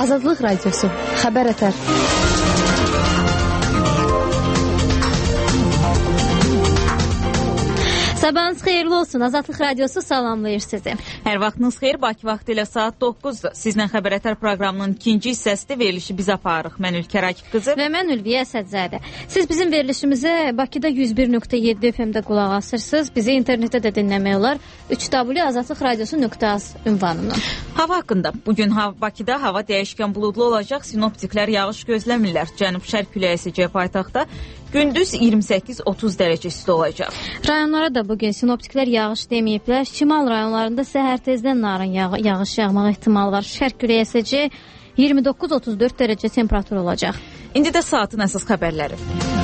Azadlıq Radiosu, Xəbər Ətər. Sabahınız xeyirli olsun. Azadlıq Radiosu salamlayır sizi. Hər vaxtınız xeyir. Bakı vaxtı ilə saat 9'dur. Sizlə Xəbər Ətər proqramının ikinci hissəsində verilişi biz aparırıq. Mən Ülkər Akif qızı. Və mən Ülviyə Əsədzadə. Siz bizim verilişimizə Bakıda 101.7 FM-də qulaq asırsınız. Bizi internetdə də dinləmək olar. 3w.azadlıqradiosu.az ünvanından. Hava haqqında. Bugün Bakıda hava dəyişkən buludlu olacaq. Sinoptiklər yağış gözləmirlər. Cənub-şərq küləyi əsəcək paytaxtda. Gündüz 28-30 dərəcə isti olacaq. Rayonlara da bugün sinoptiklər yağış deməyiblər. Şimal rayonlarında səhər tezdən narın yağış yağmaq ehtimalı var. Şərq küləyi əsəcək 29-34 dərəcə temperatur olacaq. İndi də saatın əsas xəbərləri.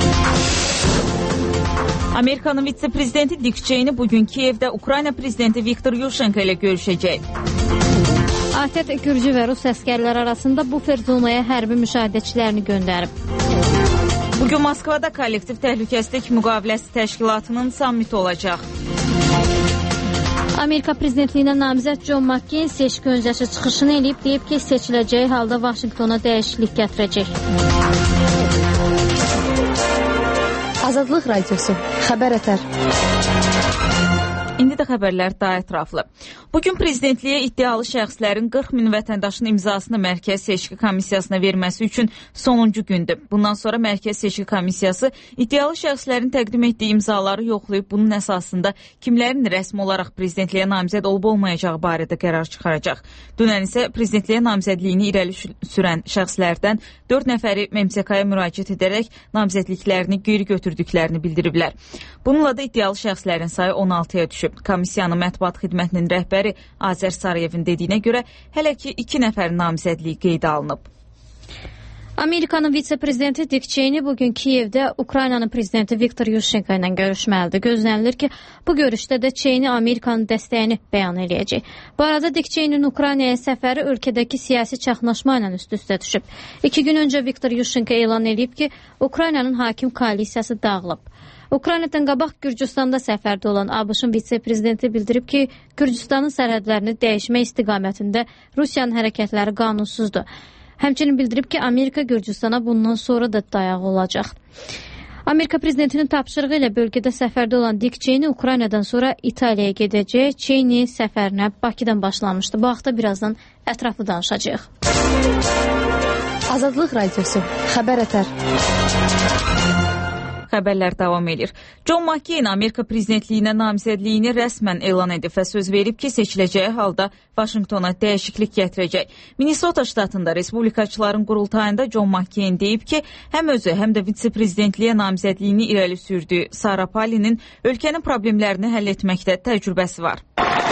Amerikanın vitse-prezidenti Dick Cheney bugün Kiyevdə Ukrayna prezidenti Viktor Yushchenko ilə görüşəcək. ATƏT Gürcü və Rus əskərlər arasında bufer zonaya hərbi müşahidəçilərini göndərib. Bugün Moskvada kollektiv təhlükəsizlik müqaviləsi təşkilatının sammiti olacaq. Amerika prezidentliyinə namizəd John McCain seçki öncəsi çıxışını eləyib, deyib ki, seçiləcəyi halda Vaşinqtona dəyişiklik gətirəcək. Azadlıq Radiosu, Xəbər Ətər. İndi də xəbərlər daha ətraflı. Bugün prezidentliyə iddialı şəxslərin 40 min vətəndaşın imzasını Mərkəz Seçki Komissiyasına verməsi üçün sonuncu gündür. Bundan sonra Mərkəz Seçki Komissiyası iddialı şəxslərin təqdim etdiyi imzaları yoxlayıb, bunun əsasında kimlərin rəsmi olaraq prezidentliyə namizəd olub-olmayacağı barədə qərar çıxaracaq. Dünən isə prezidentliyə namizədliyini irəli sürən şəxslərdən 4 nəfəri MMSK-ya müraciət edərək namizədliklərini geri götürdüklərini bildiriblər. Bununla da iddialı şəxslərin sayı 16-ya düşüb. Komissiyanın mətbuat xidmətinin rəhbəri Azər Sarıyevin dediyinə görə hələ ki 2 nəfərin namizədliyi qeydə alınıb. Amerikanın vitse-prezidenti Dick Cheney bugün Kiyevdə Ukraynanın prezidenti Viktor Yushchenko ilə görüşməlidir. Gözlənilir ki, bu görüşdə də Cheney Amerikanın dəstəyini bəyan eləyəcək. Bu arada Dick Cheney'nin Ukraynaya səfəri ölkədəki siyasi çaxnaşma ilə üst-üstə düşüb. 2 gün öncə Viktor Yushchenko elan edib ki, Ukraynanın hakim koalisiyası dağılıb. Ukraynadan qabaq Gürcüstanda səfərdə olan ABŞ-ın vitse-prezidenti bildirib ki, Gürcüstanın sərhədlərini dəyişmək istiqamətində Rusiyanın hərəkətləri qanunsuzdur. Həmçinin bildirib ki, Amerika Gürcüstana bundan sonra da dayağı olacaq. Amerika prezidentinin tapşırığı ilə bölgədə səfərdə olan Dick Cheney Ukraynadan sonra İtaliyaya gedəcək. Cheney səfərinə Bakıdan başlamışdı. Bu haqda birazdan ətraflı danışacağıq. Azadlıq Radiosu, Xəbər Ətər. Xəbərlər davam edir. John McCain Amerika prezidentliyinə namizədliyini rəsmən elan edib və söz verib ki, seçiləcəyi halda Vaşinqtona dəyişiklik gətirəcək. Minnesota ştatında respublikaçıların qurultayında John McCain deyib ki, həm özü, həm də vitse-prezidentliyə namizədliyini irəli sürdüyü Sarah Palin'in ölkənin problemlərini həll etməkdə təcrübəsi var.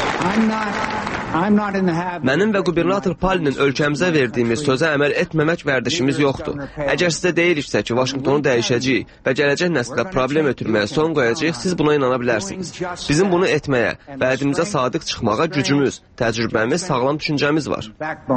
Mənim və qubernator Palinin ölkəmizə verdiyimiz sözə əməl etməmək vərdişimiz yoxdur. Əgər sizə deyiriksə ki, Vaşinqtonu dəyişəcəyik və gələcək nəslə problem ötürməyə son qoyacağıq, siz buna inana bilərsiniz. Bizim bunu etməyə, vədimizə sadiq çıxmağa gücümüz, təcrübəmiz, sağlam düşüncəmiz var.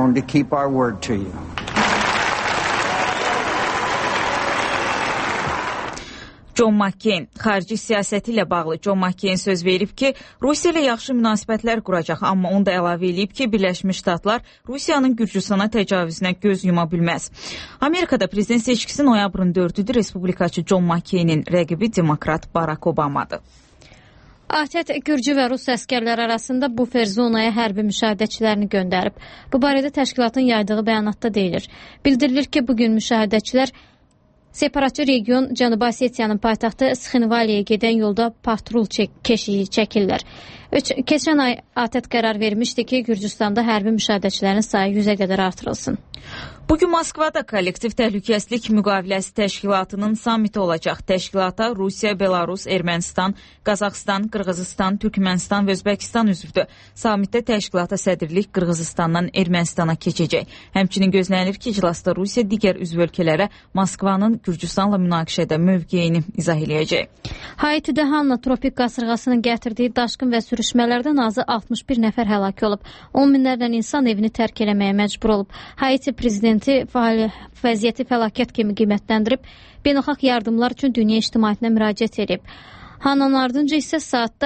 John McCain, xarici siyasəti ilə bağlı John McCain söz verib ki, Rusiya ilə yaxşı münasibətlər quracaq, amma onu da əlavə edib ki, Birləşmiş Ştatlar Rusiyanın Gürcüstana təcavüzünə göz yuma bilməz. Amerikada prezident seçkisi noyabrın 4-üdür. Respublikaçı John McCainin rəqibi demokrat Barack Obamadır. ATƏT Gürcü və Rus əskərlər arasında bufer zonaya hərbi müşahidəçilərini göndərib. Bu barədə təşkilatın yaydığı bəyanatda deyilir. Bildirilir ki, bugün müşahidəçilər separatçı region Cənubi Osetiyanın paytaxtı Sxinvaliyə gedən yolda patrul keşiyi çəkirlər. Keçən ay ATƏT qərar vermişdi ki, Gürcüstanda hərbi müşahidəçilərin sayı 100-ə qədər artırılsın. Bugün Moskvada kollektiv təhlükəsizlik müqaviləsi təşkilatının sammiti olacaq. Təşkilata Rusiya, Belarus, Ermənistan, Qazaxıstan, Qırğızıstan, Türkmənistan və Özbəkistan üzvdür. Sammitdə təşkilata sədrlik Qırğızıstandan Ermənistana keçəcək. Həmçinin gözlənilir ki, iclasda Rusiya digər üzv ölkələrə Moskvanın Gürcüstanla münaqişədə mövqeyini izah eləyəcək. Haitidə Hanna tropik qasırğasının gətirdiyi daşqın və sürüşmələrdən azı 61 nəfər həlak olub. 10 minlərlə insan evini tərk eləməyə məcbur olub. Haiti prezidenti vəziyyəti fəlakət kimi qiymətləndirib, beynəlxalq yardımlar üçün dünya ictimaiyyətinə müraciət edib. Hannanın ardınca isə saatda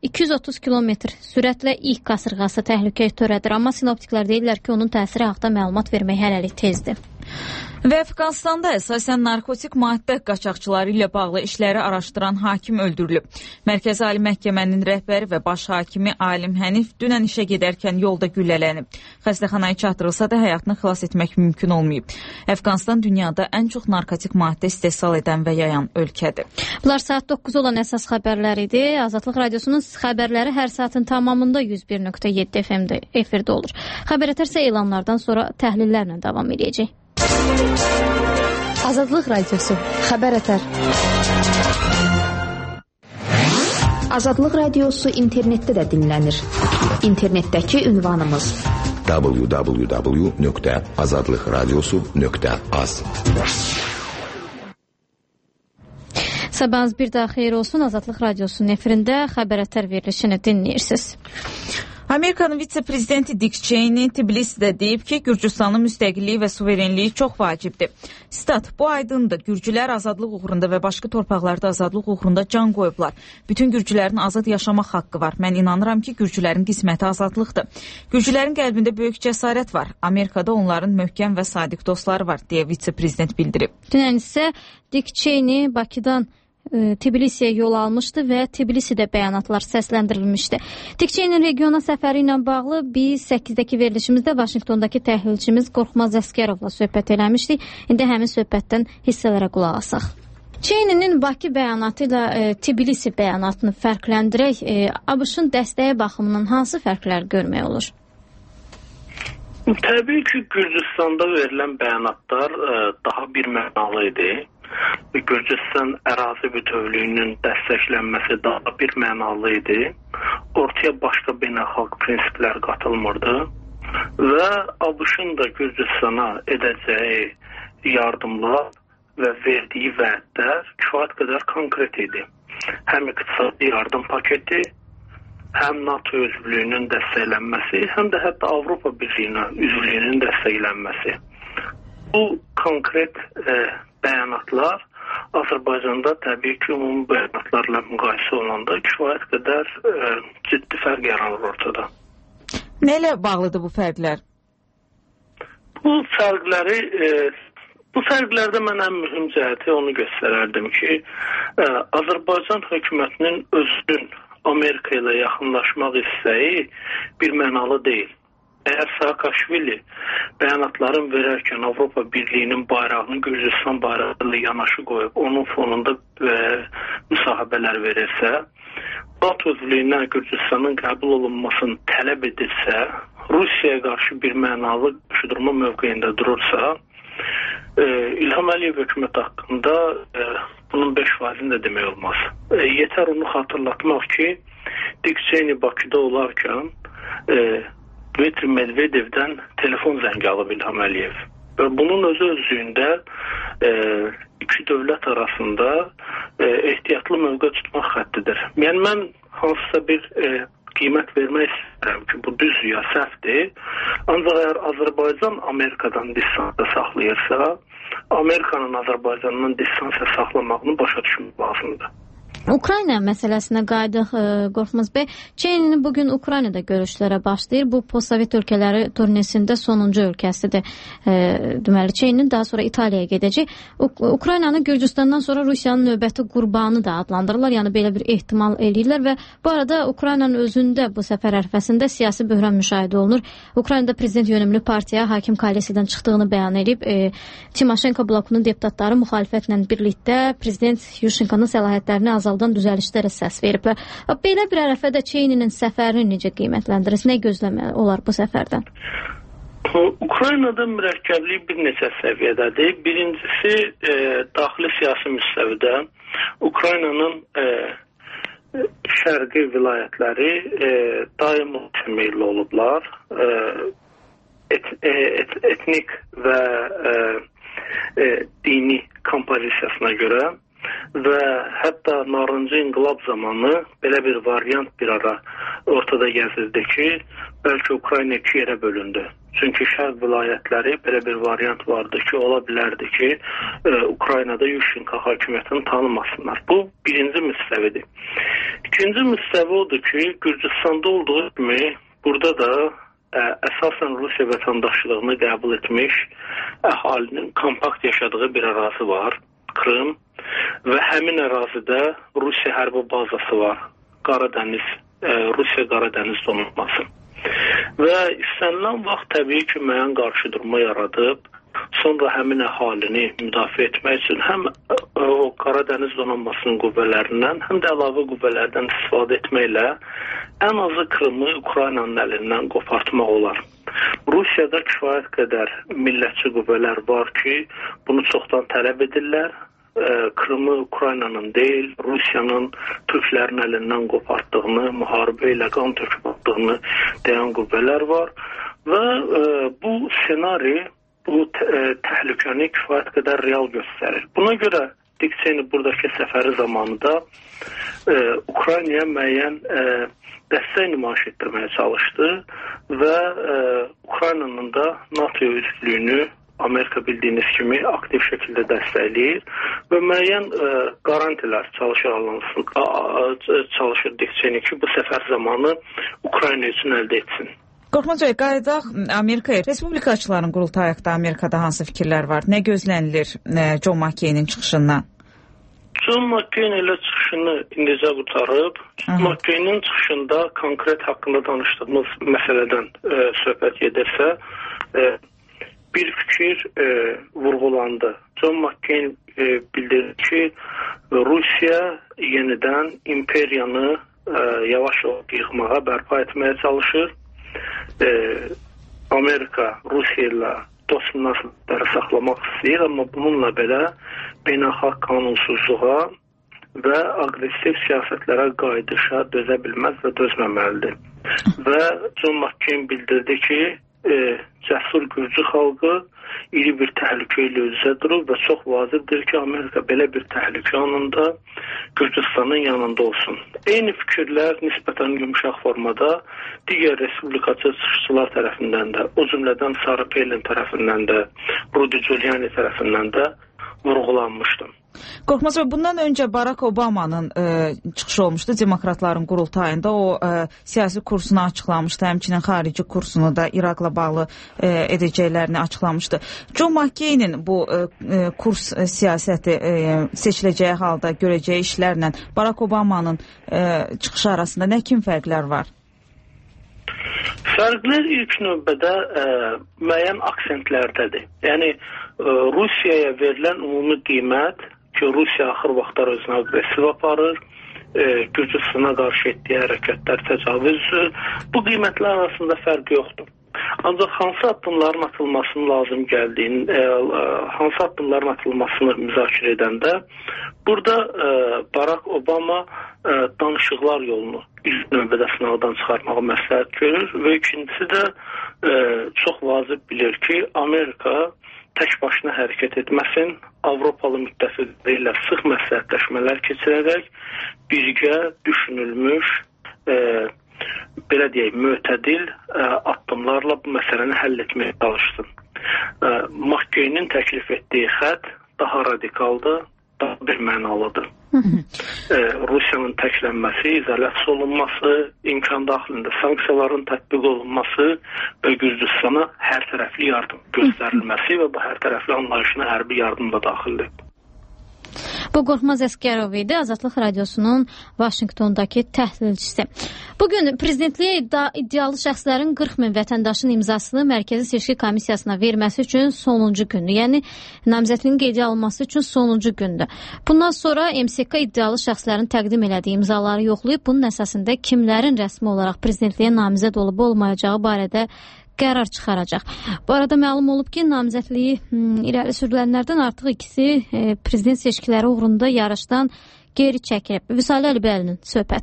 230 km sürətlə ilk qasırğası təhlükəyə törədir, amma sinoptiklər deyirlər ki, onun təsiri haqda məlumat vermək hələlik tezdir. Və Əfqanistanda əsasən narkotik maddə qaçaqçıları ilə bağlı işləri araşdıran hakim öldürülüb. Mərkəzi Ali Məhkəmənin rəhbəri və baş hakimi Alim Hənif dünən işə gedərkən yolda güllələnib. Xəstəxanaya çatdırılsa da həyatını xilas etmək mümkün olmayıb. Əfqanistan dünyada ən çox narkotik maddə istehsal edən və yayan ölkədir. Bunlar saat 9 olan əsas xəbərlər idi. Azadlıq Radiosunun xəbərləri hər saatın tamamında 101.7 FM-də efirdə olur. Xəbər etərsə elanlardan sonra təhlillərlə davam edəcək. Azadlıq Radiosu xəbər etər. Azadlıq Radiosu internetdə də dinlənir. İnternetdəki ünvanımız www.azadlıqradiosu.az. Sabahınız bir daha xeyir olsun. Azadlıq Radiosunun efirində xəbər etər verilişini dinləyirsiniz. Amerikanın vitse-prezidenti Dick Cheney Tbilisidə deyib ki, Gürcüstanın müstəqilliyi və suverenliyi çox vacibdir. Stat, bu aydındır. Gürcülər azadlıq uğrunda və başqa torpaqlarda azadlıq uğrunda can qoyublar. Bütün gürcülərin azad yaşamaq haqqı var. Mən inanıram ki, gürcülərin qisməti azadlıqdır. Gürcülərin qəlbində böyük cəsarət var. Amerikada onların möhkəm və sadiq dostları var, deyə vitse-prezident bildirib. Dünən isə Dick Cheney Bakıdan Tbilisiyə yol almışdı və Tbilisidə bəyanatlar səsləndirilmişdi. Dick Cheney'nin regiona səfəri ilə bağlı biz 8-dəki verilişimizdə Vaşinqtondakı təhlilçimiz Qorxmaz Əskərovla söhbət eləmişdik. İndi həmin söhbətdən hissələrə qulaq asaq. Cheney'nin Bakı bəyanatı ilə Tbilisi bəyanatını fərqləndirək. ABŞ-ın dəstəyi baxımından hansı fərqlər görmək olur? Təbii ki, Gürcüstanda verilən bəyanatlar daha bir mənalı idi. Gürcüstan ərazi bütövlüyünün dəstəklənməsi daha bir mənalı idi. Ortaya başqa beynəlxalq prinsiplər qatılmırdı və ABŞ-ın da Gürcüstana edəcəyi yardımlar və verdiyi vədlər kifayət qədər konkret idi. Həm iqtisadi yardım paketi, həm NATO üzvlüyünün dəstəklənməsi, həm də hətta Avropa Birliyinin üzvlüyünün dəstəklənməsi. Bu konkret bəyanatlar Azərbaycanda təbii ki, ümumi bəyanatlarla müqayisə olunanda kifayət qədər ciddi fərq yaranır ortada. Nə ilə bağlıdır bu fərqlər? Bu fərqlərdə mən ən mühüm cəhəti onu göstərərdim ki, Azərbaycan hökumətinin özünün Amerika ilə yaxınlaşmaq istəyi bir mənalı deyil. Əgər Saakashvili bəyanatların verərkən Avropa Birliyinin bayrağını Gürcüstan bayrağı ilə yanaşı qoyub, onun fonunda müsahibələr verirsə, NATO üzvlüyünə Gürcüstanın qəbul olunmasını tələb edirsə, Rusiyaya qarşı bir mənalı qarşıdurma mövqeyində durursa, İlham Əliyev hökumət haqqında bunun 5%-ni də demək olmaz. Yetər onu xatırlatmaq ki, Dick Cheney Bakıda olarkən Dmitri Medvedevdən telefon zəngi alıb İlham Əliyev. Və bunun özü-özlüyündə iki dövlət arasında ehtiyatlı mövqe tutmaq xəttidir. Yəni, mən hansısa bir qiymət vermək istəyirəm ki, bu düz ya səhvdir. Ancaq əgər Azərbaycan Amerikadan distansiya saxlayırsa, Amerikanın Azərbaycandan distansiya saxlamağını başa düşmək lazımdır. Ukrayna məsələsinə qayıdıq, Qorxmaz bəy. Cheney bugün Ukraynada görüşlərə başlayır. Bu postsovet ölkələri turnesində sonuncu ölkəsidir. Deməli, Cheney daha sonra İtaliyaya gedəcək. Ukraynanı Gürcüstandan sonra Rusiyanın növbəti qurbanı da adlandırırlar. Yəni belə bir ehtimal eləyirlər və bu arada Ukraynanın özündə bu səfər ərəfəsində siyasi böhran müşahidə olunur. Ukraynada prezident yönümlü partiya hakim koalisiyadan çıxdığını bəyan edib. Timoşenko blokunun deputatları müxalifətlə birlikdə prezident Yushchenkonun səlahiyyətlərini azaldan düzəlişlərə səs veriblər. Belə bir ərəfədə Cheney'nin səfərini necə qiymətləndirirsiniz? Nə gözləmək olar bu səfərdən? Ukraynada mürəkkəblik bir neçə səviyyədədir. Birincisi, daxili siyasi müstəvidə Ukraynanın şərqi vilayətləri daim meyilli olublar. Etnik və dini kompozisiyasına görə və hətta narıncı inqilab zamanı belə bir variant bir ara ortada gəzirdi ki, bəlkə Ukrayna iki yerə bölündü. Çünki şərq vilayətləri belə bir variant vardı ki, ola bilərdi ki, Ukraynada Yushchenko hakimiyyətini tanımasınlar. Bu birinci müstəvidir. İkinci müstəvi odur ki, Gürcüstanda olduğu kimi burada da əsasən Rusiya vətəndaşlığını qəbul etmiş əhalinin kompakt yaşadığı bir ərazi var, Krım, və həmin ərazidə Rusiya hərbi bazası var, Rusiya Qaradəniz donanması. Və istənilən vaxt təbii ki, müəyyən qarşıdurma yaradıb, sonra həmin əhalini müdafiə etmək üçün həm o Qaradəniz donanmasının qüvvələrindən, həm də əlavə qüvvələrdən istifadə etməklə ən azı Krımı Ukraynanın əlindən qopartmaq olar. Rusiyada kifayət qədər millətçi qüvvələr var ki, bunu çoxdan tələb edirlər. Krımı Ukraynanın deyil, Rusiyanın Türklərin əlindən qopartdığını, müharibə ilə qan töküb atdığını deyən qüvvələr var. Və bu senari, bu təhlükəni kifayət qədər real göstərir. Buna görə Dick Cheney buradakı səfəri zamanında Ukraynaya müəyyən dəstək nümayiş etdirməyə çalışdı və Ukraynanın da NATO üzvlüyünü Amerika bildiyiniz kimi aktiv şəkildə dəstəkləyir və müəyyən qarantilər çalışır Dick Cheney ki, bu səfər zamanı Ukrayna üçün əldə etsin. Qorxmaz bəy, qayıdaq Amerikaya. Respublikaçıların qurultayında Amerikada hansı fikirlər var? Nə gözlənilir John McCain'in çıxışından? John McCain elə çıxışını indicə qutarıb. McCain'in çıxışında konkret haqqında danışdığımız məsələdən söhbət gedirsə, bir fikir vurğulandı. John McCain bildirdi ki, Rusiya yenidən imperiyanı yavaş-yavaş yıxmağa, bərpa etməyə çalışır. Amerika Rusiya ilə dost münasibətləri saxlamaq istəyir, amma bununla belə beynəlxalq qanunsuzluğa və aqressiv siyasətlərə qayıdışa dözə bilməz və dözməməlidir. Və John McCain bildirdi ki, cəsur Gürcü xalqı iri bir təhlükə ilə üz-üzə durub və çox vacibdir ki, Amerika belə bir təhlükə anında Gürcüstanın yanında olsun. Eyni fikirlər nisbətən yumuşaq formada digər respublikaçı çıxışçılar tərəfindən də, o cümlədən Sarah Palin tərəfindən də, Rudy Giuliani tərəfindən də vurğulanmışdı. Qorxmaz və bundan öncə Barack Obama'nın çıxışı olmuşdu demokratların qurultayında. O siyasi kursunu açıqlamışdı, həmçinin xarici kursunu da İraqla bağlı edəcəklərini açıqlamışdı. John McCain'in bu kurs siyasəti seçiləcəyi halda görəcəyi işlərlə Barack Obama'nın çıxışı arasında nə kimi fərqlər var? Fərqlər ilk növbədə müəyyən aksentlərdədir. Yəni, Rusiyaya verilən ümumi qiymət ki, Rusiya axır vaxtlar özünə aqressiv aparır, Gürcüstana qarşı etdiyi hərəkətlər təcavüzdür. Bu qiymətlər arasında fərq yoxdur. Ancaq hansı addımların atılmasının lazım gəldiyini, hansı addımların atılmasını müzakirə edəndə, burada Barack Obama danışıqlar yolunu ilk növbədə sınavdan çıxarmağı məsləhət görür və ikincisi də çox vacib bilir ki, Amerika tək başına hərəkət etməsin, Avropalı müttəfiqləri ilə sıx məsləhətləşmələr keçirərək birgə düşünülmüş, belə deyək, mötədil addımlarla bu məsələni həll etməyə çalışsın. McCain'in təklif etdiyi xətt daha radikaldır, daha bir mənalıdır. Rusiyanın təklənməsi, izolyasiya olunması, imkan daxilində sanksiyaların tətbiq olunması və Gürcüstana hər tərəfli yardım göstərilməsi və bu hər tərəfli anlayışına hərbi yardım da daxildir. Bu Qorxmaz Əsgərov idi, Azadlıq Radiosunun Vaşinqtondakı təhlilçisi. Bugün prezidentliyə iddialı şəxslərin 40 min vətəndaşın imzasını Mərkəzi Seçki Komissiyasına verməsi üçün sonuncu gündür. Yəni, namizədliyin qeydiyə alınması üçün sonuncu gündür. Bundan sonra MSK iddialı şəxslərin təqdim elədiyi imzaları yoxlayıb, bunun əsasında kimlərin rəsmi olaraq prezidentliyə namizəd olub olmayacağı barədə qərar çıxaracaq. Bu arada məlum olub ki, namizədliyi irəli sürülənlərdən artıq ikisi prezident seçkiləri uğrunda yarışdan geri çəkilib. Vüsal Əlibəlinin söhbəti.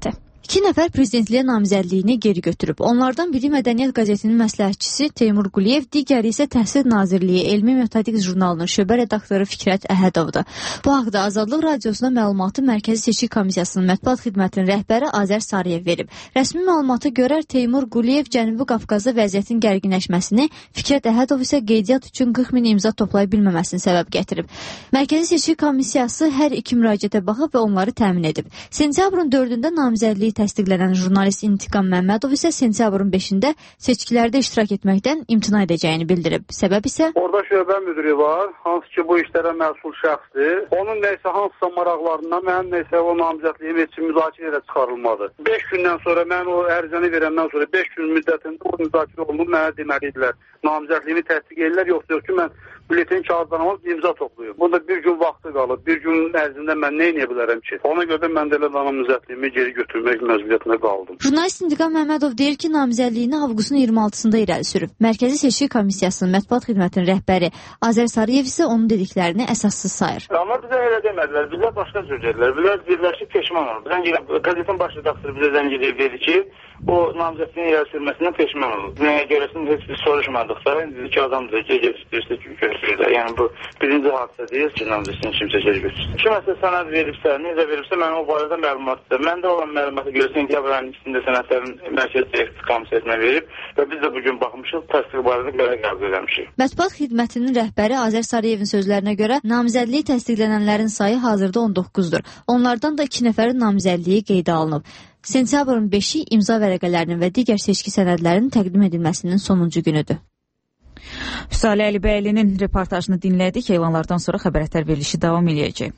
2 nəfər prezidentliyə namizədliyini geri götürüb. Onlardan biri Mədəniyyət qəzetinin məsləhətçisi Teymur Quliyev, digəri isə Təhsil Nazirliyi Elmi Metodik jurnalının şöbə redaktoru Fikrət Əhədovdur. Bu haqda Azadlıq Radiosuna məlumatı Mərkəzi Seçki Komissiyasının mətbuat xidmətinin rəhbəri Azər Sarıyev verib. Rəsmi məlumata görə Teymur Quliyev Cənubi Qafqazda vəziyyətin gərginləşməsini, Fikrət Əhədov isə qeydiyyat üçün 40 min imza toplaya bilməməsini səbəb gətirib. Mərkəzi Seçki Komissiyası hər iki müraciətə baxıb və onları təmin edib. Sentyabrın 4-də namizədliyi təsdiqlənən jurnalist İntiqam Məmmədov isə sentyabrın 5-də seçkilərdə iştirak etməkdən imtina edəcəyini bildirib. Səbəb isə orada şöbə müdiri var, hansı ki bu işlərə məsul şəxsdir. Onun nəysə hansısa maraqlarından mənim nəysə o namizədliyim heç müzakirəyə çıxarılmadı. 5 gündən sonra mən o ərizəni verəndən sonra 5 gün müddətində o müzakirə olunub mənə deməliydilər. Namizədliyimi təsdiq edirlər, yoxsa ki mən biletin kağızdan alıb imza toplayım. Burada bir gün vaxtı qalıb, bir gün ərzində mən nə edə bilərəm ki? Ona görə mən də elə namizədliyimi geri götürmək məcburiyyətində qaldım. Jurnalist İntiqam Məmmədov deyir ki, namizədliyini avqustun 26-sında irəli sürüb. Mərkəzi Seçki Komissiyasının mətbuat xidmətinin rəhbəri Azər Sarıyev isə onun dediklərini əsassız sayır. Amma bizə elə demədilər, bizə başqa söz dedilər. Bizə birləşib peşman oldu. Qəzetin baş redaktoru bizə zəng edib dedi ki, o namizədliyin irəli sürməsindən peşman oldu. Nəyə görəsini heç biz soruşmadıq da, dedi ki, adam da gecə istəyirsə götürürlər. Yəni bu birinci hadisə deyil ki, namizədliyin kimsə geri götürsün. Kiməsə sənəd veribsə, necə veribsə, mən o barədə məlumat istəyirəm. Mən də olan məlumatı görə sentyabr ayının ikisində sənədlərin Mərkəzi Seçki Komissiyasına verib və biz də bugün baxmışıq, təsdiq barədə qərar qəbul etmişik. Mətbuat xidmətinin rəhbəri Azər Sarıyevin sözlərinə görə namizədliyi təsdiqlənənlərin sayı hazırda 19-dur. Onlardan da 2 nəfərin namizədliyi qeydə alınıb. Sentyabrın 5-i imza vərəqələrinin və digər seçki sənədlərinin təqdim edilməsinin sonuncu günüdür. Hüsalə Əlibəylinin reportajını dinlədik. Elanlardan sonra xəbər verilişi davam edəcək.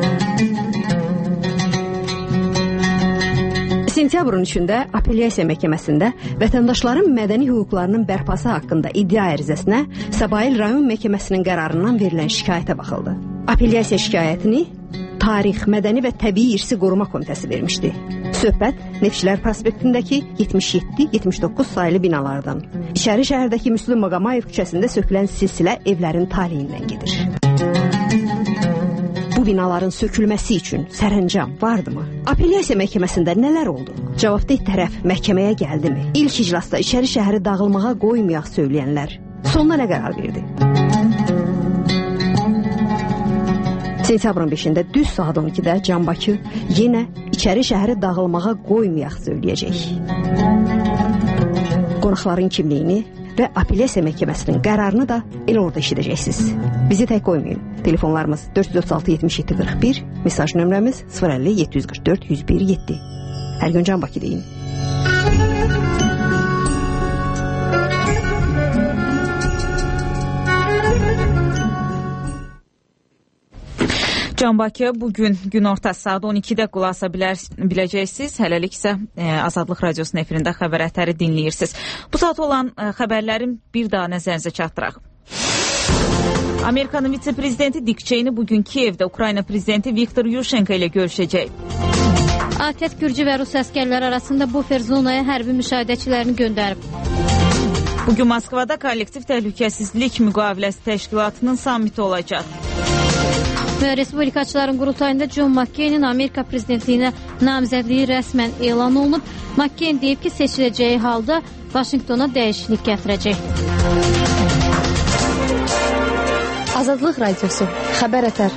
Sentyabrın 3-də Apellyasiya Məhkəməsində vətəndaşların mədəni hüquqlarının bərpası haqqında iddia ərizəsinə Səbail rayon məhkəməsinin qərarından verilən şikayətə baxıldı. Apellyasiya şikayətini Tarix, Mədəni və Təbii İrsi Qoruma Komitəsi vermişdi. Söhbət Neftçilər prospektindəki 77-79 sayılı binalardan, İçəri şəhərdəki Müslüm Maqamayev küçəsində sökülən silsilə evlərin taliyindən gedir. Bu binaların sökülməsi üçün sərəncam vardımı? Apellyasiya məhkəməsində nələr oldu? Cavabdeh tərəf məhkəməyə gəldimi? İlk iclasda İçəri şəhəri dağılmağa qoymayaq söyləyənlər sonda nə qərar verdi? Sentyabrın 5-də düz saat 12-də Can Bakı yenə İçəri şəhəri dağılmağa qoymayaq söyləyəcək. Qonaqların kimliyini və Apellyasiya məhkəməsinin qərarını da elə orada eşidəcəksiniz. Bizi tək qoymayın. Telefonlarımız 436 77 41, mesaj nömrəmiz 050 744 101 7. Hər gün Can Bakı deyin. Can Bakı bugün günorta saat 12-də qulaq asa biləcəksiniz. Hələlik isə Azadlıq Radiosunun efirində xəbər ətəri dinləyirsiniz. Bu saat olan xəbərlərin bir daha nəzərinizə çatdıraq. Amerikanın vitse-prezidenti Dick Cheney bugün Kiyevdə Ukrayna prezidenti Viktor Yushchenko ilə görüşəcək. ATƏT Gürcü və Rus əskərləri arasında bufer zonaya hərbi müşahidəçilərini göndərib. Bugün Moskvada kollektiv təhlükəsizlik müqaviləsi təşkilatının sammiti olacaq. Və Respublikaçıların qurultayında John McCain'in Amerika prezidentliyinə namizədliyi rəsmən elan olunub. McCain deyib ki, seçiləcəyi halda Vaşinqtona dəyişiklik gətirəcək. Azadlıq Radiosu, xəbər ətər.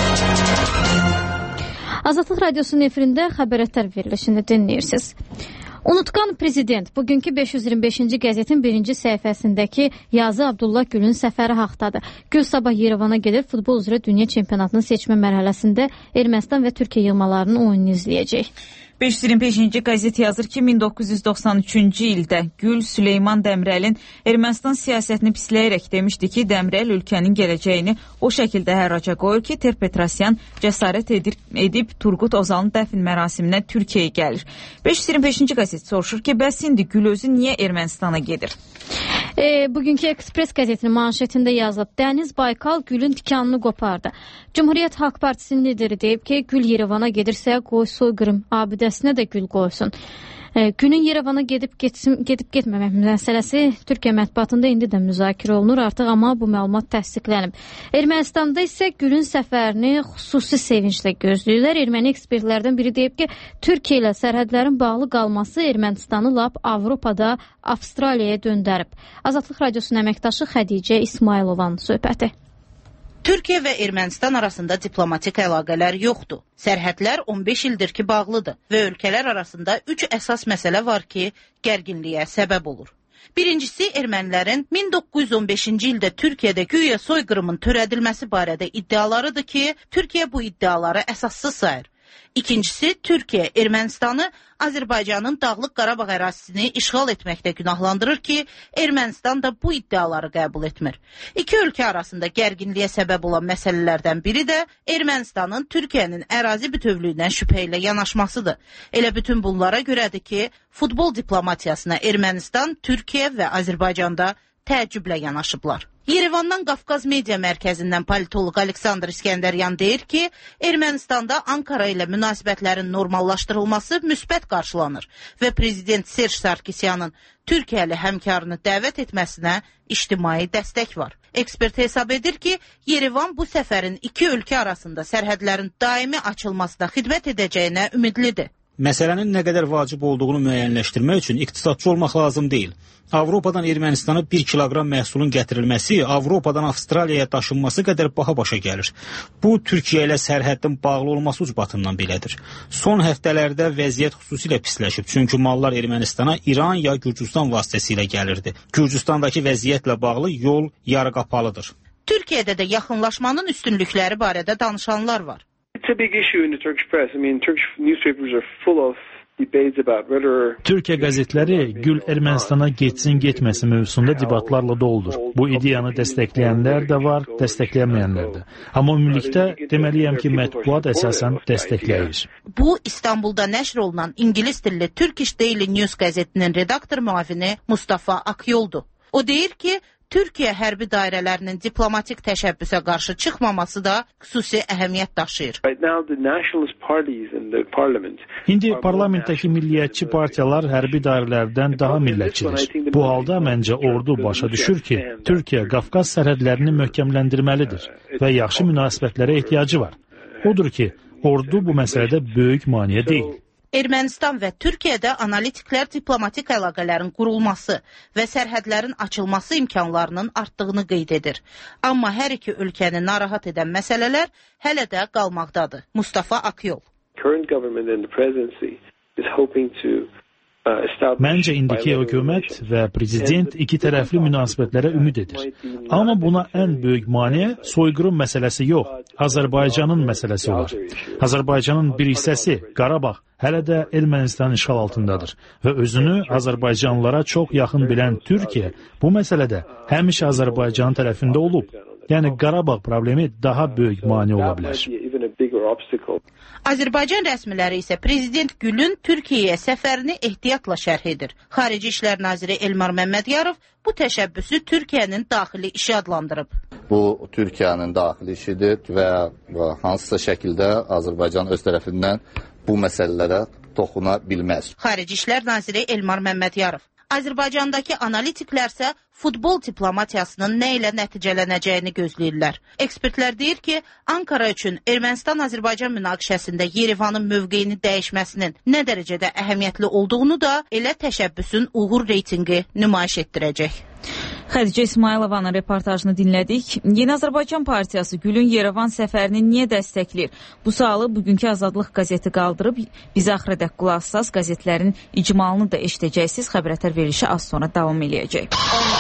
Azadlıq Radiosunun efirində xəbər ətər verilişini dinləyirsiniz. Unutqan prezident bugünkü 525-ci qəzetin birinci səhifəsindəki yazı Abdullah Gülün səfəri haqdadır. Gül sabah Yerevana gedir, futbol üzrə dünya çempionatının seçmə mərhələsində Ermənistan və Türkiyə yığmalarının oyununu izləyəcək. 525-ci qəzet yazır ki, 1993-cü ildə Gül Süleyman Dəmirəlin Ermənistan siyasətini pisləyərək demişdi ki, Dəmirəl ölkənin gələcəyini o şəkildə hərraca qoyur ki, Ter-Petrosyan cəsarət edib Turqut Özalın dəfn mərasiminə Türkiyəyə gəlir. 525-ci qəzet soruşur ki, bəs indi Gül özü niyə Ermənistana gedir? Bugünkü Ekspres qəzetinin manşetində yazılıb, Dəniz Baykal Gülün tikanını qopardı. Cumhuriyyət Xalq Partisinin lideri deyib ki, Gül Yerevana gedirsə qoy soyqırım abidəsinə də gül qoysun. Günün Yerevana gedib getməmək məsələsi Türkiyə mətbuatında indi də müzakirə olunur artıq, amma bu məlumat təsdiqlənib. Ermənistanda isə Gülün səfərini xüsusi sevinclə gözləyirlər. Erməni ekspertlərdən biri deyib ki, Türkiyə ilə sərhədlərin bağlı qalması Ermənistanı lap Avropada Avstraliyaya döndərib. Azadlıq Radiosunun əməkdaşı Xədicə İsmailovanın söhbəti. Türkiyə və Ermənistan arasında diplomatik əlaqələr yoxdur. Sərhədlər 15 ildir ki bağlıdır və ölkələr arasında 3 əsas məsələ var ki, gərginliyə səbəb olur. Birincisi, ermənilərin 1915-ci ildə Türkiyədə güya soyqırımın törədilməsi barədə iddialarıdır ki, Türkiyə bu iddiaları əsassız sayır. İkincisi, Türkiyə Ermənistanı Azərbaycanın Dağlıq Qarabağ ərazisini işğal etməkdə günahlandırır ki, Ermənistan da bu iddiaları qəbul etmir. İki ölkə arasında gərginliyə səbəb olan məsələlərdən biri də Ermənistanın Türkiyənin ərazi bütövlüyünə şübhə ilə yanaşmasıdır. Elə bütün bunlara görədir ki, futbol diplomatiyasına Ermənistan, Türkiyə və Azərbaycanda təəccüblə yanaşıblar. Yerevandan Qafqaz Media Mərkəzindən politoloq Aleksandr İskəndəryan deyir ki, Ermənistanda Ankara ilə münasibətlərin normallaşdırılması müsbət qarşılanır və prezident Serj Sarkisyanın Türkiyəli həmkarını dəvət etməsinə ictimai dəstək var. Ekspert hesab edir ki, Yerevan bu səfərin iki ölkə arasında sərhədlərin daimi açılmasına xidmət edəcəyinə ümidlidir. Məsələnin nə qədər vacib olduğunu müəyyənləşdirmək üçün iqtisadçı olmaq lazım deyil. Avropadan Ermənistana 1 kiloqram məhsulun gətirilməsi Avropadan Avstraliyaya daşınması qədər baha başa gəlir. Bu, Türkiyə ilə sərhədin bağlı olması ucbatından belədir. Son həftələrdə vəziyyət xüsusilə pisləşib, çünki mallar Ermənistana İran ya Gürcüstan vasitəsilə gəlirdi. Gürcüstandakı vəziyyətlə bağlı yol yarı qapalıdır. Türkiyədə də yaxınlaşmanın üstünlükləri barədə danışanlar var. It's a big issue in the Turkish press. I mean, Turkish newspapers are full of debates about whether Türkiyə qəzetləri Gül Ermənistana getsin, getməsin mövzusunda debatlarla doludur. Bu ideyanı dəstəkləyənlər də var, dəstəkləyənməyənlər də. Amma ümumilikdə deməliyəm ki, mətbuat əsasən dəstəkləyir. Bu, İstanbulda nəşr olunan İngilis dilli Turkish Daily News qəzetinin redaktor müavini Mustafa Akyoldur. O deyir ki, Türkiyə hərbi dairələrinin diplomatik təşəbbüsə qarşı çıxmaması da xüsusi əhəmiyyət daşıyır. İndi parlamentdəki milliyyətçi partiyalar hərbi dairələrdən daha millətçidir. Bu halda məncə ordu başa düşür ki, Türkiyə Qafqaz sərhədlərini möhkəmləndirməlidir və yaxşı münasibətlərə ehtiyacı var. Odur ki, ordu bu məsələdə böyük maneə deyil. Ermənistan və Türkiyədə analitiklər diplomatik əlaqələrin qurulması və sərhədlərin açılması imkanlarının artdığını qeyd edir. Amma hər iki ölkəni narahat edən məsələlər hələ də qalmaqdadır. Mustafa Akyol. Məncə indiki hökumət və prezident iki tərəfli münasibətlərə ümid edir. Amma buna ən böyük maneə soyqırım məsələsi yox, Azərbaycanın məsələsi olar. Azərbaycanın bir hissəsi, Qarabağ, hələ də Ermənistan işğal altındadır və özünü Azərbaycanlılara çox yaxın bilən Türkiyə bu məsələdə həmişə Azərbaycanın tərəfində olub. Yəni Qarabağ problemi daha böyük maneə ola bilər. Azərbaycan rəsmiləri isə prezident Gülün Türkiyəyə səfərini ehtiyatla şərh edir. Xarici İşlər naziri Elmar Məmmədiyarov bu təşəbbüsü Türkiyənin daxili işi adlandırıb. Bu Türkiyənin daxili işidir və hansısa şəkildə Azərbaycan öz tərəfindən bu məsələlərə toxuna bilməz. Xarici İşlər naziri Elmar Məmmədiyarov. Azərbaycandakı analitiklərsə futbol diplomatiyasının nə ilə nəticələnəcəyini gözləyirlər. Ekspertlər deyir ki, Ankara üçün Ermənistan-Azərbaycan münaqişəsində Yerevanın mövqeyini dəyişməsinin nə dərəcədə əhəmiyyətli olduğunu da elə təşəbbüsün uğur reytinqi nümayiş etdirəcək. Xədicə İsmailovanın reportajını dinlədik. Yeni Azərbaycan Partiyası Gülün Yerevan səfərini niyə dəstəkləyir? Bu sualı bugünkü Azadlıq qəzeti qaldırıb. Bizə axıradək qulaq assaz, qəzetlərin icmalını da eşidəcəksiniz. Xəbərətər verilişi az sonra davam eləyəcək.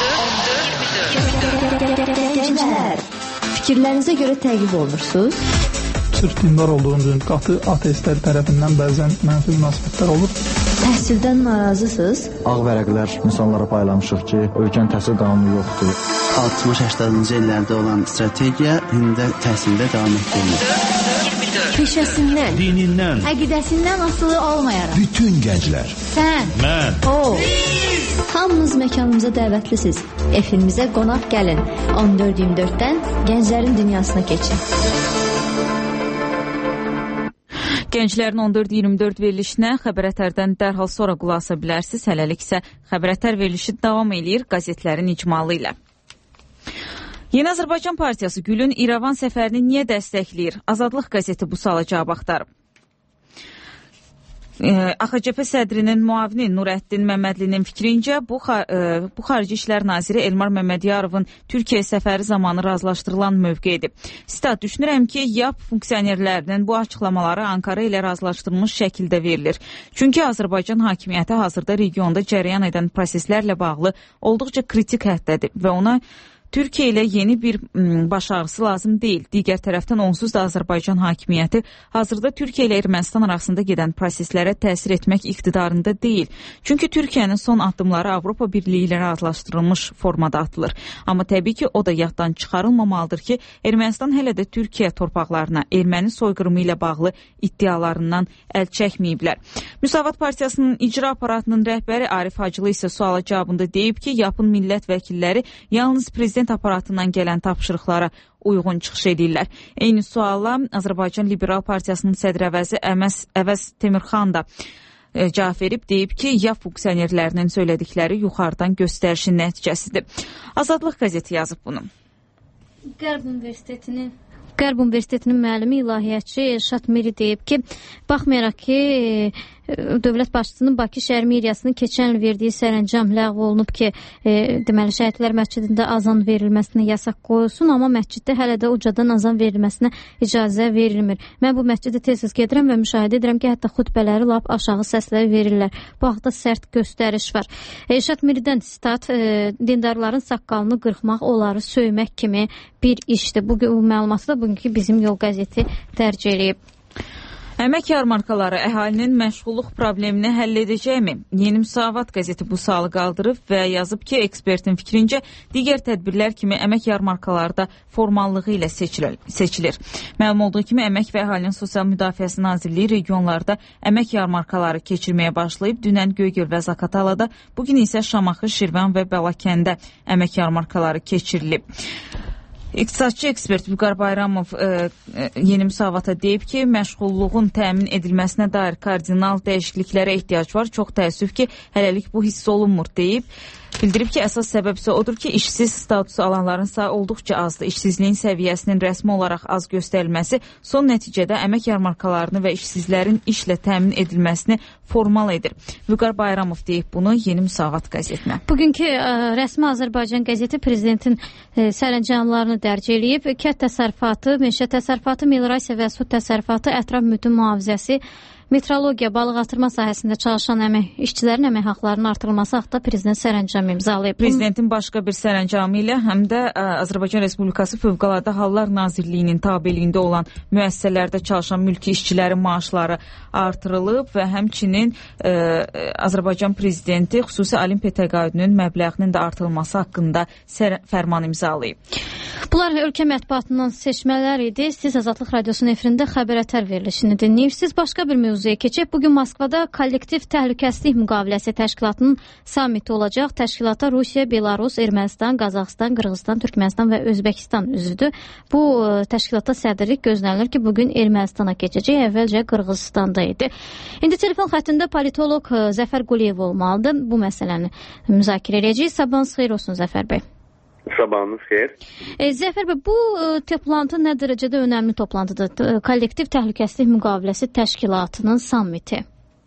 Fikirlərinizə görə təqib olunursunuz? Sırf dindar olduğunuz qatı ateistlər tərəfindən bəzən mənfi münasibətlər olur. Təhsildən narazısınız? Ağ vərəqlər insanlara paylamışıq ki, ölkənin təhsil qanunu yoxdur. 60-80-cı illərdə olan strategiya indi də təhsildə davam etdirilir. Peşəsindən, dinindən, əqidəsindən asılı olmayaraq. Bütün gənclər. Sən, mən, o. Hamınız məkanımıza dəvətlisiniz. Efimizə qonaq gəlin. 14-24-dən gənclərin dünyasına keçin. Gənclərin 14-24 verilişinə Xəbər.ətərdən dərhal sonra qulaq asa bilərsiniz. Hələlik isə Xəbər.ətər verilişi davam edir qəzetlərin icmalı ilə. Yeni Azərbaycan Partiyası Gülün İrəvan səfərini niyə dəstəkləyir? Azadlıq qəzeti bu suala cavab axtarıb. AXCP sədrinin müavini Nurəddin Məmmədlinin fikrincə, bu Xarici İşlər Naziri Elmar Məmmədiyarovun Türkiyə səfəri zamanı razılaşdırılan mövqeyidir. Sitat, düşünürəm ki, YAP funksionerlərinin bu açıqlamaları Ankara ilə razılaşdırılmış şəkildə verilir. Çünki Azərbaycan hakimiyyəti hazırda regionda cərəyan edən proseslərlə bağlı olduqca kritik həddədir və ona Türkiyə ilə yeni bir baş ağrısı lazım deyil. Digər tərəfdən onsuz da Azərbaycan hakimiyyəti hazırda Türkiyə ilə Ermənistan arasında gedən proseslərə təsir etmək iqtidarında deyil. Çünki Türkiyənin son addımları Avropa Birliyi ilə razılaşdırılmış formada atılır. Amma təbii ki, o da yaddan çıxarılmamalıdır ki, Ermənistan hələ də Türkiyə torpaqlarına erməni soyqırımı ilə bağlı iddialarından əl çəkməyiblər. Müsavat Partiyasının icra aparatının rəhbəri Arif Hacılı isə suala cavabında deyib ki, YAP-ın millət vəkilləri yalnız prezident aparatından gələn tapşırıqlara uyğun çıxış edirlər. Eyni suala Azərbaycan Liberal Partiyasının sədrəvəzi Əvəz Temirxan da cavab verib, deyib ki, YAP funksionerlərinin söylədikləri yuxarıdan göstərişin nəticəsidir. Azadlıq qəzeti yazıb bunu. Qərb Universitetinin müəllimi ilahiyyatçı Elşad Miri deyib ki, baxmayaraq ki, dövlət başçısının Bakı şəhər meriyasının keçən il verdiyi sərəncam ləğv olunub ki, deməli Şəhidlər məscidində azan verilməsinə yasaq qoyulsun, amma məsciddə hələ də ucadan azan verilməsinə icazə verilmir. Mən bu məscidə tez-tez gedirəm və müşahidə edirəm ki, hətta xutbələri lap aşağı səslə verirlər. Bu haqda sərt göstəriş var. Elşad Miridən sitat, dindarların saqqalını qırxmaq, onları söymək kimi bir işdir. Bu məlumatı da bugünkü Bizim Yol qəzeti dərc eləyib. Əmək yarmarkaları əhalinin məşğulluq problemini həll edəcəkmi? Yeni Müsavat qəzeti bu sualı qaldırıb və yazıb ki, ekspertin fikrincə digər tədbirlər kimi əmək yarmarkaları da formallığı ilə seçilir. Məlum olduğu kimi Əmək və Əhalinin Sosial Müdafiəsi Nazirliyi regionlarda əmək yarmarkaları keçirməyə başlayıb. Dünən Göygöl və Zaqatalada, bugün isə Şamaxı, Şirvan və Balakəndə əmək yarmarkaları keçirilib. İqtisadçı ekspert Vüqar Bayramov Yeni Müsavata deyib ki, məşğulluğun təmin edilməsinə dair kardinal dəyişikliklərə ehtiyac var. Çox təəssüf ki, hələlik bu hiss olunmur deyib. Bildirib ki, əsas səbəb isə odur ki, işsiz statusu alanların sayı olduqca azdır. İşsizliyin səviyyəsinin rəsmi olaraq az göstərilməsi son nəticədə əmək yarmarkalarını və işsizlərin işlə təmin edilməsini formal edir. Vüqar Bayramov deyib bunu Yeni Müsavat qəzetinə. Bugünkü rəsmi Azərbaycan qəzeti prezidentin sərəncamlarını dərc eləyib. Kənd təsərrüfatı, meşə təsərrüfatı, meliorasiya və su təsərrüfatı, ətraf mühitin mühafizəsi, metrologiya, balıqatırma sahəsində çalışan işçilərin əmək haqlarının artırılması haqqında prezident sərəncam imzalayıb. Prezidentin başqa bir sərəncamı ilə həm də Azərbaycan Respublikası Fövqəladə Hallar Nazirliyinin tabeliyində olan müəssisələrdə çalışan mülki işçilərin maaşları artırılıb və həmçinin Azərbaycan prezidenti xüsusi olimpiya təqaüdünün məbləğinin də artırılması haqqında fərman imzalayıb. Bunlar ölkə mətbuatından seçmələr idi. Siz Azadlıq Radiosunun efirində Xəbər.ətər verilişini dinləyirsiniz. Başqa bir mövzuya keçib. Bugün Moskvada kollektiv təhlükəsizlik müqaviləsi təşkilatının samiti olacaq. Təşkilata Rusiya, Belarus, Ermənistan, Qazaxıstan, Qırğızstan, Türkmənistan və Özbəkistan üzvüdür. Bu təşkilata sədrlik gözlənilir ki, bugün Ermənistana keçəcək. Əvvəlcə Qırğızstanda idi. İndi telefon xəttində politolog Zəfər Quliyev olmalıdır. Bu məsələni müzakirə edəcəyik. Sabahınız xeyir olsun Zəfər bəy. Sabahınız xeyir. Zəfər bəy, bu toplantı nə dərəcədə önəmli toplantıdır? Kollektiv təhlükəsizlik müqaviləsi təşkilatının sammiti.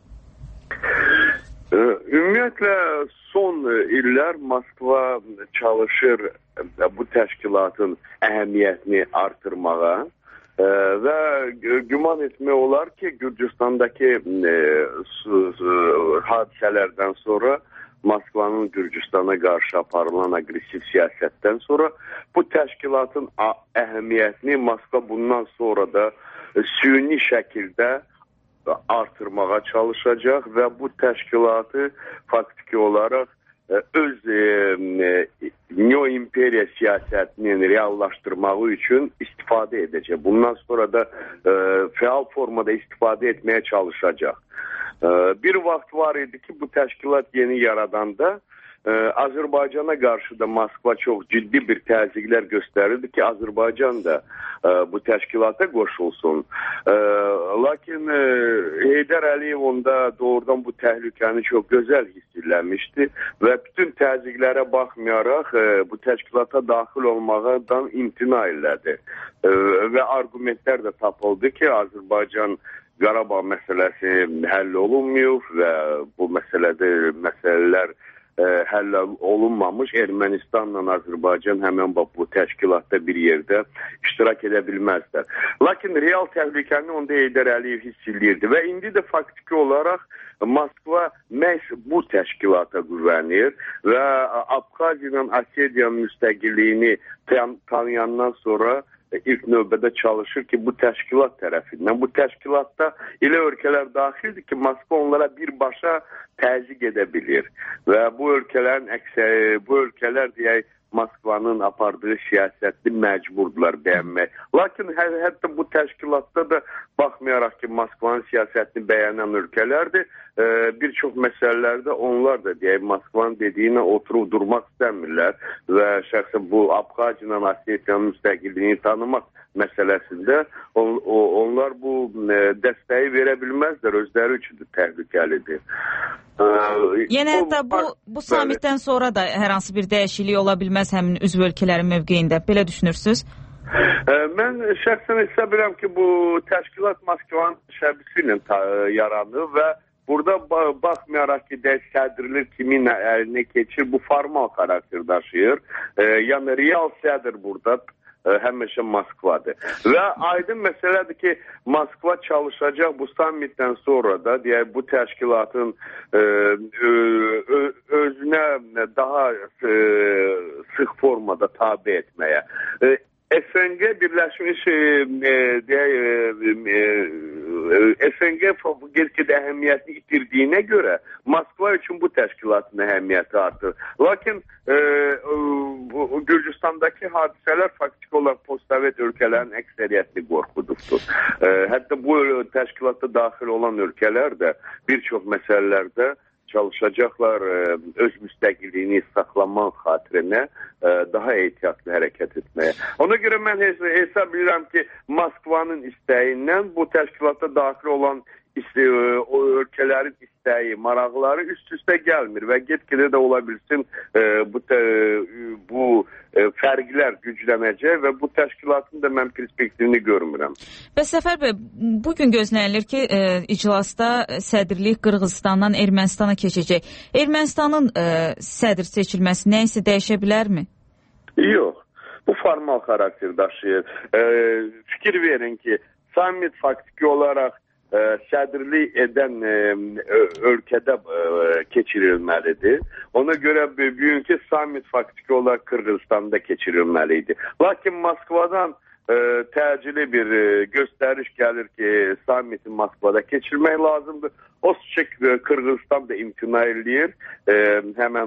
Ümumiyyətlə son illər Moskva çalışır bu təşkilatın əhəmiyyətini artırmağa və güman etmək olar ki, Gürcüstandakı hadisələrdən sonra Moskvanın Gürcüstana qarşı aparılan aqressiv siyasətdən sonra bu təşkilatın əhəmiyyətini Moskva bundan sonra da süni şəkildə artırmağa çalışacaq və bu təşkilatı faktiki olaraq öz neo-imperiya siyasətinin reallaşdırmağı üçün istifadə edəcək. Bundan sonra da fəal formada istifadə etməyə çalışacaq. Bir vaxt var idi ki, bu təşkilat yeni yaradanda Azərbaycana qarşı da Moskva çox ciddi bir təzyiqlər göstərirdi ki, Azərbaycan da bu təşkilata qoşulsun. Lakin Heydər Əliyev onda doğrudan bu təhlükəni çox gözəl hiss eləmişdi və bütün təzyiqlərə baxmayaraq bu təşkilata daxil olmaqdan imtina elədi. Və argumentlər də tapıldı ki, Azərbaycan Qarabağ məsələsi həll olunmuyor və bu məsələlər həll olunmamış. Ermənistanla Azərbaycan həmən bu təşkilatda bir yerdə iştirak edə bilməzlər. Lakin real təhlükəni onda Heydər Əliyev hiss edirdi və indi də faktiki olaraq Moskva məhz bu təşkilata güvənir və Abxaziyanın, Osetiyanın müstəqilliyini tanıyandan sonra ilk növbədə çalışır ki, bu təşkilat tərəfindən, bu təşkilatda elə ölkələr daxildir ki, Moskva onlara birbaşa təzyiq edə bilir və bu ölkələr deyək, Moskvanın apardığı siyasətli məcburdular bəyənmək. Lakin hətta bu təşkilatda da baxmayaraq ki, Moskvanın siyasətini bəyənən ölkələrdir, bir çox məsələlərdə onlar da deyək, Moskvanın dediyinə oturub durmaq istəmirlər və şəxsən bu Abxaziyanın, Osetiyanın müstəqilliyini tanımaq məsələsində onlar bu dəstəyi verə bilməzlər, özləri üçün də təhlükəlidir. Yəni hətta bu samitdən sonra da hər hansı bir dəyişiklik ola bilməz həmin üzv ölkələrin mövqeyində. Belə düşünürsünüz? Mən şəxsən hesab edirəm ki, bu təşkilat Moskvanın təşəbbüsü ilə yaranır və burada baxmayaraq ki, sədrlik kimin əlinə keçir, bu formal xarakter daşıyır. Yəni real sədr burada həmişə Moskvadır. Və aydın məsələdir ki, Moskva çalışacaq bu sammitdən sonra da deyək, bu təşkilatın özünə daha sıx formada tabi etməyə. SNG birləşmiş SNG get-gedə əhəmiyyətini itirdiyinə görə Moskva üçün bu təşkilatın əhəmiyyəti artır. Lakin Gürcüstandakı hadisələr faktik olaraq postsovet ölkələrin əksəriyyətini qorxudubdur. Hətta bu təşkilata daxil olan ölkələr də bir çox məsələlərdə çalışacaqlar öz müstəqilliyini saxlamaq xatirinə daha ehtiyatlı hərəkət etməyə. Ona görə mən hesab edirəm ki, Moskvanın istəyindən bu təşkilata daxil olan o ölkələrin istəyi, maraqları üst-üstə gəlmir və get-gedə də ola bilsin bu fərqlər güclənəcək və bu təşkilatın da mən perspektivini görmürəm. Bəs Səfər bəy, bugün gözlənilir ki, iclasda sədrlik Qırğızıstandan Ermənistana keçəcək. Ermənistanın sədr seçilməsi nəyisə dəyişə bilərmi? Yox, bu formal xarakter daşıyır. Fikir verin ki, summit faktiki olaraq sədrlik edən ölkədə keçirilməlidir. Ona görə bugünkü summit faktiki olaraq Qırğızstanda keçirilməlidir. Lakin Moskvadan təcili bir göstəriş gəlir ki, sammiti Moskvada keçirmək lazımdır. O ki, Qırğızstan da imtina eləyir. Həmən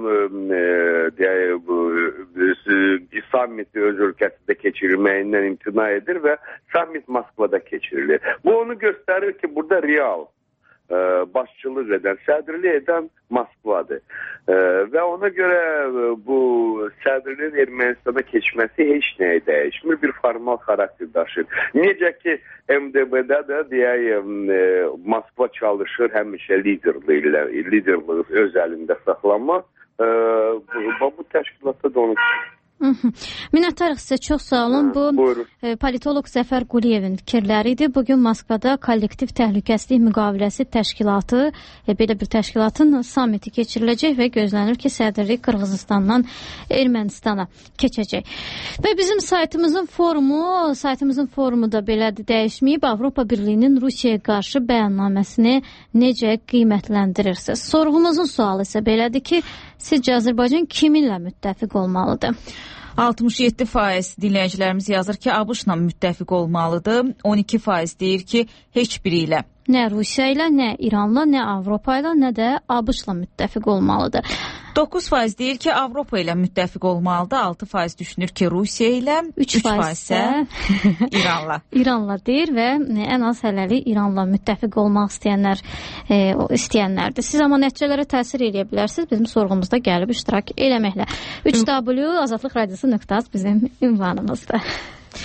sammiti öz ölkəsində keçirilməyindən imtina edir və sammit Moskvada keçirilir. Bu onu göstərir ki, burada real başçılıq edən, sədrlik edən Moskvadır. Və ona görə bu sədrliyin Ermənistana keçməsi heç nəyə dəyişmir, bir formal xarakter daşır. Necə ki, MDB-də də deyək, Moskva çalışır həmişə liderliği öz əlində saxlamaq. Bu təşkilatda da onu Minnətdarıq sizə, çox sağ olun. Bu politoloq Zəfər Quliyevin fikirləri idi. Bugün Moskvada kollektiv təhlükəsizlik müqaviləsi təşkilatı, belə bir təşkilatın sammiti keçiriləcək və gözlənir ki, sədrlik Qırğızıstandan Ermənistana keçəcək. Və bizim saytımızın forumu da belədir, dəyişməyib. Avropa Birliyinin Rusiyaya qarşı bəyannaməsini necə qiymətləndirirsiniz? Sorğumuzun sualı isə belədir ki, sizcə Azərbaycan kiminlə müttəfiq olmalıdır? 67% dinləyicilərimiz yazır ki, ABŞ-la müttəfiq olmalıdır. 12% deyir ki, heç biri ilə. Nə Rusiya ilə, nə İranla, nə Avropa ilə, nə də ABŞ-la müttəfiq olmalıdır. 9% deyir ki, Avropa ilə müttəfiq olmalıdır. 6% düşünür ki, Rusiya ilə, 3% isə İranla. İranla deyir və ən az hələlik İranla müttəfiq olmaq istəyənlərdir. Siz amma nəticələrə təsir edə bilərsiniz. Bizim sorğumuzda gəlib iştirak eləməklə. 3W Azadlıq Radiosu.az bizim ünvanımızdır.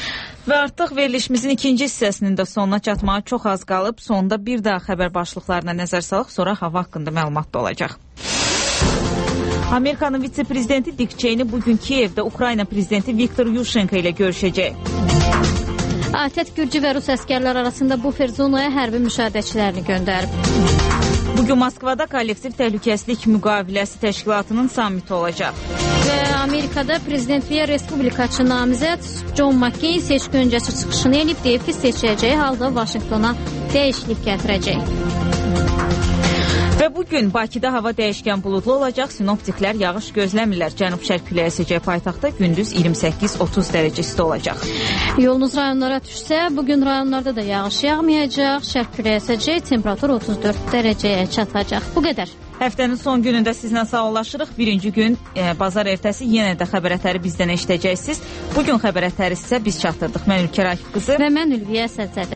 Və artıq verilişimizin ikinci hissəsinin də sonuna çatmağa çox az qalıb. Sonda bir daha xəbər başlıqlarına nəzər salaq, sonra hava haqqında məlumat da olacaq. Amerikanın vitse-prezidenti Dick Cheney bugün Kiyevdə Ukrayna prezidenti Viktor Yushchenko ilə görüşəcək. ATƏT Gürcü və Rus əskərlər arasında bufer zonaya hərbi müşahidəçilərini göndərib. Bugün Moskvada kollektiv təhlükəsizlik müqaviləsi təşkilatının sammiti olacaq. Və Amerikada prezidentliyə respublikaçı namizəd John McCain seçki öncəsi çıxışını edib, deyib ki, seçiləcəyi halda Vaşinqtona dəyişiklik gətirəcək. Və bugün Bakıda hava dəyişkən buludlu olacaq. Sinoptiklər yağış gözləmirlər. Cənub-şərq küləyi əsəcək paytaxtda gündüz 28-30 dərəcə isti olacaq. Yolunuz rayonlara düşsə, bugün rayonlarda da yağış yağmayacaq. Şərq küləyi əsəcək, temperatur 34 dərəcəyə çatacaq. Bu qədər. Həftənin son günündə sizlə sağollaşırıq. Birinci gün bazar ertəsi yenə də xəbər ətəri bizdən eşidəcəksiniz. Bugün xəbər ətəri sizə biz çatdırdıq. Mən Ülkər Akif qızı və mən Ülviyə Səccədə.